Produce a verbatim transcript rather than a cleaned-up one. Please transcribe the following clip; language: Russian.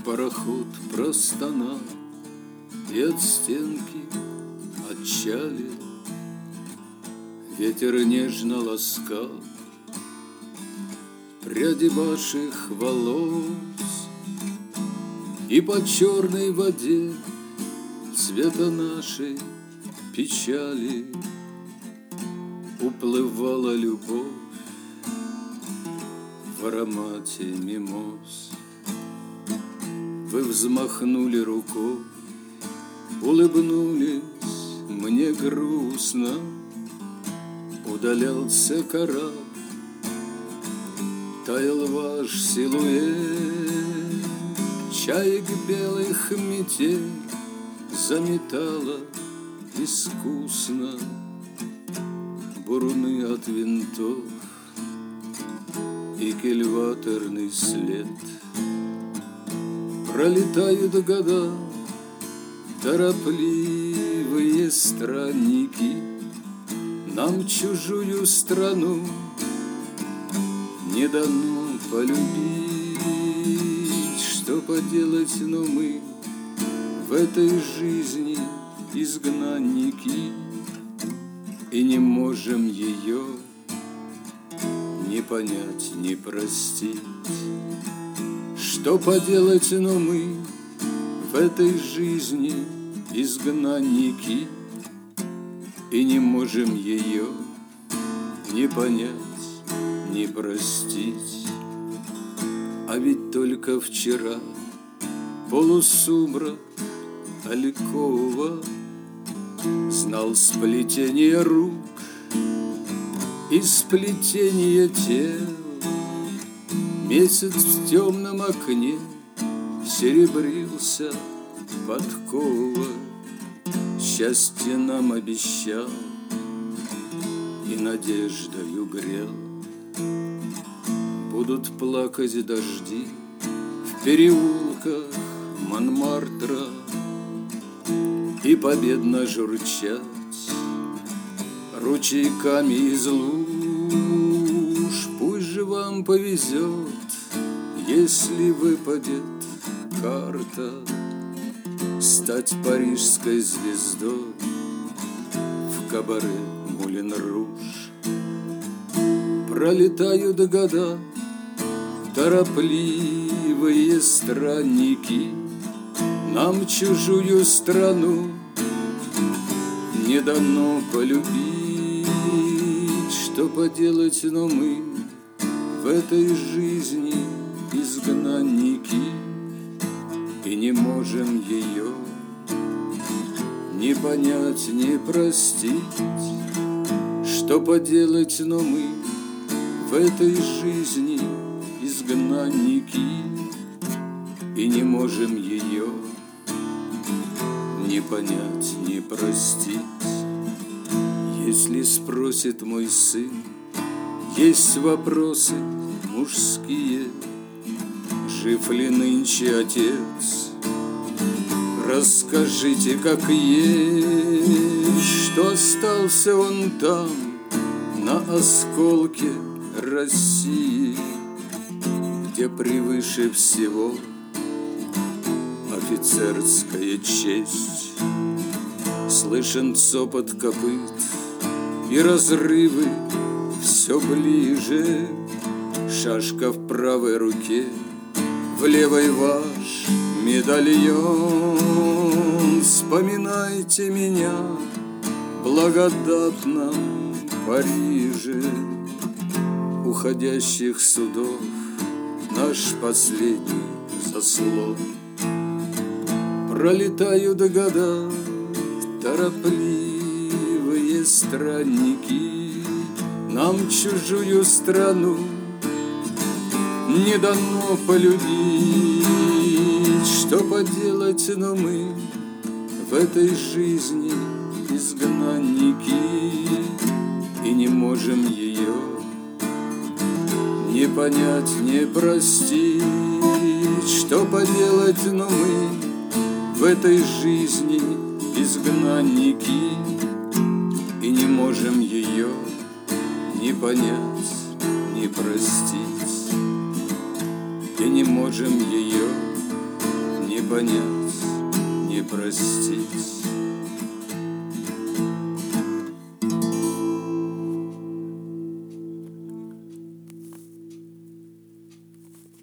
пароход простонал и от стенки отчалил. Ветер нежно ласкал пряди ваших волос, и по черной воде цвета нашей печали уплывала любовь в аромате мимоз. Вы взмахнули рукой, улыбнулись мне грустно. Удалялся корабль, таял ваш силуэт. Чаек белых метель заметала искусно буруны от винтов и кильваторный след. Пролетают года, торопливые странники, нам чужую страну не дано полюбить. Что поделать, но мы в этой жизни изгнанники, и не можем ее ни понять, ни простить. Что поделать, но мы в этой жизни изгнанники, и не можем ее ни понять, ни простить. А ведь только вчера полусумрак Алькова знал сплетение рук и сплетение тел. Месяц в темном окне серебрился подкова, счастье нам обещал и надеждою грел. Будут плакать дожди в переулках Монмартра и победно журчать ручейками из луж. Пусть же вам повезет, если выпадет карта стать парижской звездой в кабаре Мулен Руж. Пролетают года, торопливые странники, нам чужую страну не дано полюбить. Что поделать, но мы в этой жизни изгнанники, и не можем ее ни понять, ни простить. Что поделать, но мы в этой жизни изгнанники, и не можем ее ни понять, ни простить. Если спросит мой сын, есть вопросы мужские, жив ли нынче отец, расскажите, как есть, что остался он там, на осколке России, где превыше всего офицерская честь. Слышен цопот копыт и разрывы все ближе. Шашка в правой руке, в левой ваш медальон. Вспоминайте меня в благодатном Париже уходящих судов, наш последний заслон. Пролетают года, торопливые странники, нам чужую страну не дано полюбить. Что поделать, но мы в этой жизни изгнанники, и не можем ее не понять, не простить. Что поделать, но мы в этой жизни изгнанники, и не можем ее не понять, не простить, и не можем ее понять, не простить.